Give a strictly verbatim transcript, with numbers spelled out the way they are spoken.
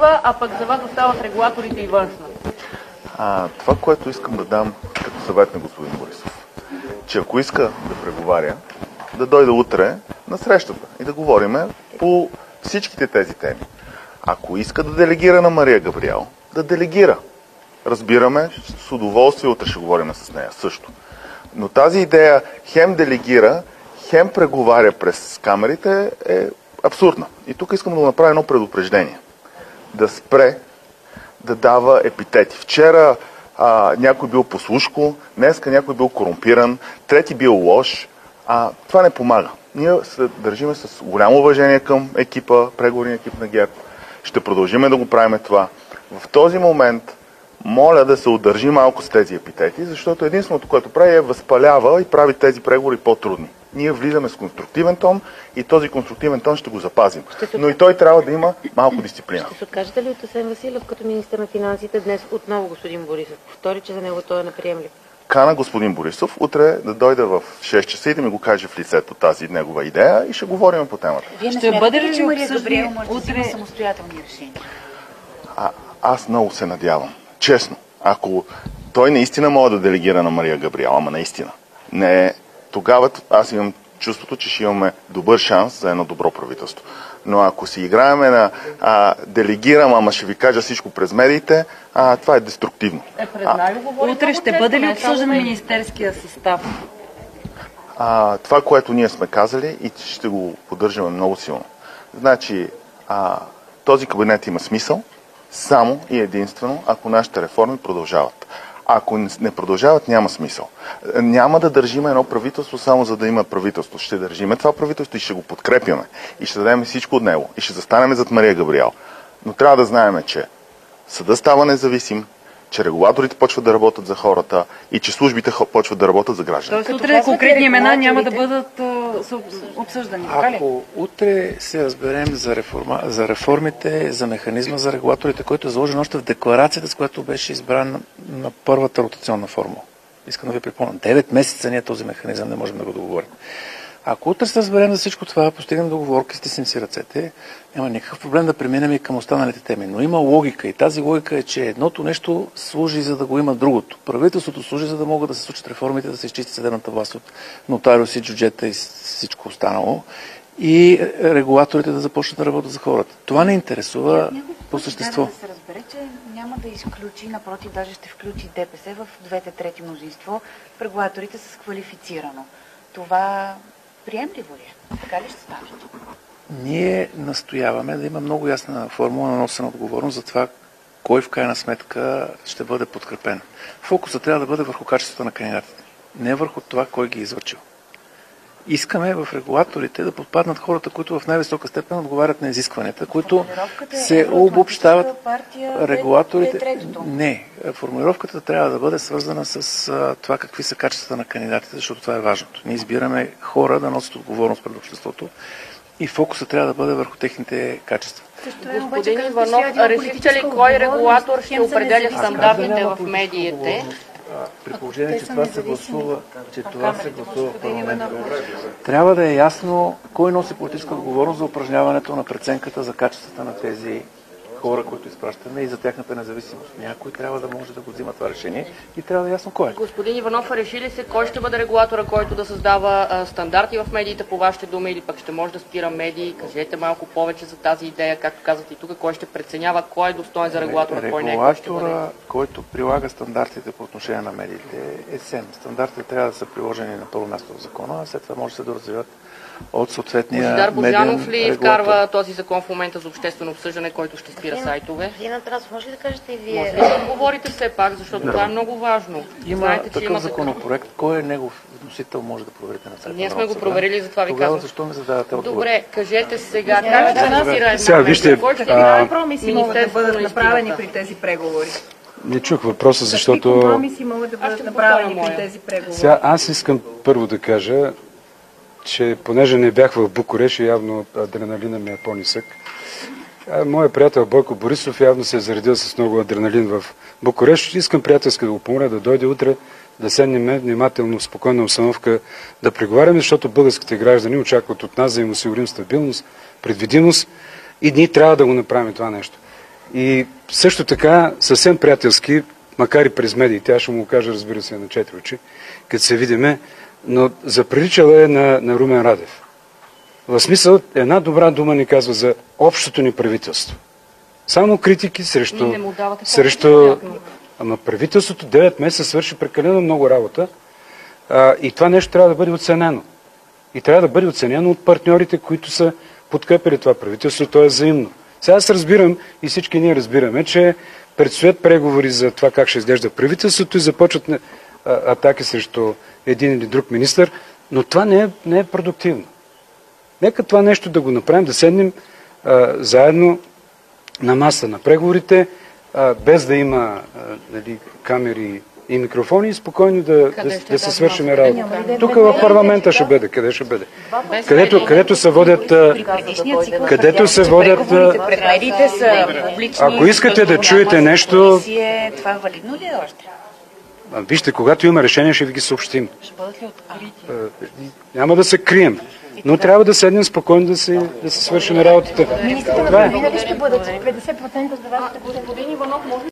външва, а пък за вас остават регулаторите и външна? А, това, което искам да дам като съвет на господин Борисов, че ако иска да преговаря, да дойде утре на срещата и да говориме по всичките тези теми. Ако иска да делегира на Мария Габриел, да делегира. Разбираме, с удоволствие утре ще говорим с нея също. Но тази идея хем делегира, хем преговаря през камерите е абсурдна. И тук искам да го направя едно предупреждение. Да спре да дава епитети. Вчера а, някой бил послушко, днеска някой бил корумпиран, трети бил лош. А, това не помага. Ние се държиме с голямо уважение към екипа, преговорния екип на ГЕРБ. Ще продължиме да го правим това. В този момент моля да се удържи малко с тези епитети, защото единственото, което прави е възпалява и прави тези преговори по-трудни. Ние влизаме с конструктивен тон и този конструктивен тон ще го запазим. Ще Но и той трябва да има малко дисциплина. Ще се откажете ли от Асен Василев като министър на финансите днес отново господин Борисов? Повтори, че за него той е неприемлив. Кана господин Борисов утре да дойде в шест часа и да ми го каже в лицето тази негова идея и ще говорим по темата. Вие не ще бъде ли, че Мария Габриел може да взима самостоятелни решения? А, аз много се надявам. Честно. Ако той наистина може да делегира на Мария Габриел, ама наистина, не, тогава аз имам чувството, че ще имаме добър шанс за едно добро правителство. Но ако си играеме на а, делегирам, ама ще ви кажа всичко през медиите, а, това е деструктивно. Е, а, утре ще бъде ли обсъждан министерския състав? А, това, което ние сме казали и ще го поддържаме много силно. Значи, а, този кабинет има смисъл само и единствено, ако нашите реформи продължават. Ако не продължават, няма смисъл. Няма да държим едно правителство само за да има правителство. Ще държиме това правителство и ще го подкрепяме. И ще дадем всичко от него. И ще застанем зад Мария Габриел. Но трябва да знаем, че съдът става независим, че регулаторите почват да работят за хората и че службите почват да работят за гражданите. Тоест утре конкретни имена няма да бъдат а, обсъждани, така ли? Ако утре се разберем за, реформа, за реформите, за механизма за регулаторите, който е заложен още в декларацията, с която беше избран на, на първата ротационна формула. Искам да ви припомня, девет месеца ние този механизъм не можем да го договорим. Ако утре се разберем за всичко това, постигнем договорка, стиснем си ръцете, няма никакъв проблем да преминем и към останалите теми. Но има логика и тази логика е, че едното нещо служи за да го има другото. Правителството служи за да могат да се случат реформите, да се изчисти съдебната власт от нотариуси, джуджета и всичко останало. И регулаторите да започнат да работят за хората. Това не интересува по същество. Да се разбере, че няма да изключи, напротив, даже ще включи ДПС в двете трети мнозинство, регулаторите с квалифицирано. Това приемливо ли е? Така ли ще стане? Ние настояваме да има много ясна формула на носена отговорност за това, кой в крайна сметка ще бъде подкрепен. Фокусът трябва да бъде върху качеството на кандидатите, не върху това, кой ги е излъчил. Искаме в регулаторите да подпаднат хората, които в най-висока степен отговарят на изискванията, които се обобщават. Регулаторите... Не, формулировката трябва да бъде свързана с а, това какви са качествата на кандидатите, защото това е важното. Ние избираме хора да носят отговорност пред обществото и фокусът трябва да бъде върху техните качества. Господин Иванов, решихте ли кой регулатор ще определя стандартите в медиите? При положение, че това се гласува, че това се гласува в парламента. Трябва да е ясно кой носи политическа отговорност за упражняването на преценката за качествата на тези хора, които изпращаме и за тяхната независимост. Някой трябва да може да го взима това решение и трябва да е ясно кой е. Господин Иванов, реши ли се кой ще бъде регулатора, който да създава а, стандарти в медиите по вашите думи или пък ще може да спира медии? Кажете малко повече за тази идея, както казвате и тук, кой ще преценява кой е достоен за регулатора, кой не е, кой ще бъде? Регулатора, който прилага стандартите по отношение на медиите е СЕМ. Стандартите трябва да са приложени на първо място в закона, а след това може да се доразвиват от съответния Божидар Божанов ли регулатор. вкарва този закон в момента за обществено обсъждане, който ще спира сайтове? Вие на Тарас, може ли да кажете и вие? Може ли да говорите все пак, защото да. Това е много важно. Има Знаете, такъв има законопроект. Кой е негов вносител, може да проверите на сайта. Ние сме го проверили, затова ви Тогава казвам. защо ми задавате отговор? Добре, кажете сега. Как ще финансира една Сега вижте, компромиси могат да бъдат направени при тези преговори? Не чух въпроса, защото... Какви компромиси могат да бъдат направени при тези преговори? Сега аз искам първо да кажа, че понеже не бях в Букурещ, явно адреналина ми е по-нисък. Моят приятел Бойко Борисов явно се е заредил с много адреналин в Букурещ. Искам приятелски да го помоля да дойде утре, да седнем внимателно, в спокойна обстановка, да преговаряме, защото българските граждани очакват от нас да им осигурим стабилност, предвидимост и ние трябва да го направим това нещо. И също така, съвсем приятелски, макар и през медиите, аз ще му го кажа, разбира се, на четири очи, като се видиме, но заприличала е на, на Румен Радев. В смисъл, една добра дума ни казва за общото ни правителство. Само критики срещу... Не му давате срещу... Ама правителството девет месеца свърши прекалено много работа а, и това нещо трябва да бъде оценено. И трябва да бъде оценено от партньорите, които са подкрепили това правителство, то е взаимно. Сега аз разбирам и всички ние разбираме, че предстоят преговори за това как ще изглежда правителството и започват а, атаки срещу един или друг министър, но това не е, не е продуктивно. Нека това нещо да го направим, да седнем а, заедно на маса на преговорите, а, без да има а, нали, камери и микрофони и спокойно да, да, да се свършим работа. Тук в парламента ще бъде. Къде ще бъде? Където, където се водят... Където се водят... Пред медиите са публични. Ако искате да чуете нещо... Това валидно ли е още? Вижте, когато има решение, ще ви ги съобщим. Ще бъдат ли открити? Няма да се крием. Но трябва да седнем спокойно да се, да се свършим работата. Министрите на кабинета ще бъдат петдесет процента за вашите. Господин Иванов, може